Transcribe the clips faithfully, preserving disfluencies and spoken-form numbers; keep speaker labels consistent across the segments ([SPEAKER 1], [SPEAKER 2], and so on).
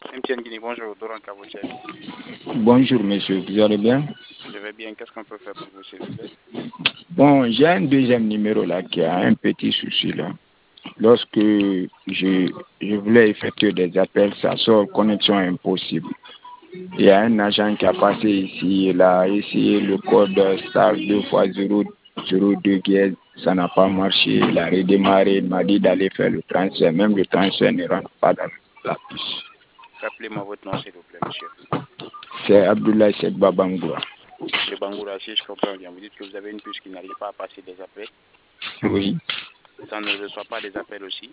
[SPEAKER 1] M T N Guinée, bonjour, Doran Kabouchek.
[SPEAKER 2] Bonjour monsieur, vous allez bien?
[SPEAKER 1] Je vais bien, qu'est-ce qu'on peut faire pour vous s'il vous plaît?
[SPEAKER 2] Bon, j'ai un deuxième numéro là qui a un petit souci là. Lorsque je, je voulais effectuer des appels, ça sort connexion impossible. Il y a un agent qui a passé ici, il a essayé le code star deux fois zéro zéro deux dièse, ça n'a pas marché, il a redémarré, il m'a dit d'aller faire le transfert, même le transfert ne rentre pas dans la puce.
[SPEAKER 1] Rappelez-moi votre nom s'il vous plaît, monsieur.
[SPEAKER 2] C'est Abdoulaye Sekba Bangoura.
[SPEAKER 1] Monsieur Bangoura, si je comprends bien, vous dites que vous avez une puce qui n'arrive pas à passer des appels.
[SPEAKER 2] Oui.
[SPEAKER 1] Ça ne reçoit pas des appels aussi.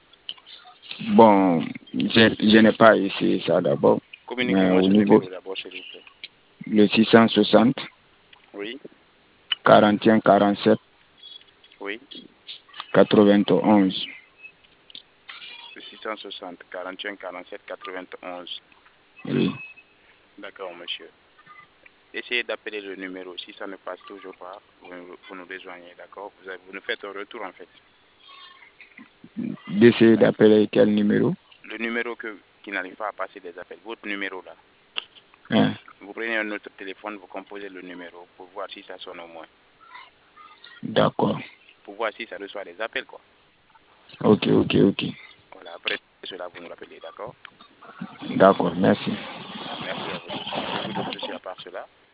[SPEAKER 2] Bon, je, je n'ai pas essayé ça d'abord.
[SPEAKER 1] Communiquez-moi ce
[SPEAKER 2] niveau,
[SPEAKER 1] numéro d'abord s'il vous plaît.
[SPEAKER 2] Le six cent soixante,
[SPEAKER 1] Oui,
[SPEAKER 2] quarante et un quarante-sept,
[SPEAKER 1] oui.
[SPEAKER 2] quatre-vingt-onze.
[SPEAKER 1] Le six cent soixante, quarante et un quarante-sept, quatre-vingt-onze.
[SPEAKER 2] Oui.
[SPEAKER 1] D'accord, monsieur. Essayez d'appeler le numéro. Si ça ne passe toujours pas, vous, vous nous rejoignez, d'accord? vous, vous nous faites un retour en fait.
[SPEAKER 2] D'essayer d'appeler quel numéro?
[SPEAKER 1] Le numéro que, qui n'arrive pas à passer des appels, votre numéro là.
[SPEAKER 2] Hein?
[SPEAKER 1] Vous prenez un autre téléphone, vous composez le numéro pour voir si ça sonne au moins.
[SPEAKER 2] D'accord.
[SPEAKER 1] Pour voir si ça reçoit des appels, quoi.
[SPEAKER 2] Ok, ok, ok.
[SPEAKER 1] Voilà, après cela, vous nous rappelez, d'accord?
[SPEAKER 2] D'accord, merci.
[SPEAKER 1] Merci à vous. Avez-vous d'autres soucis à part cela?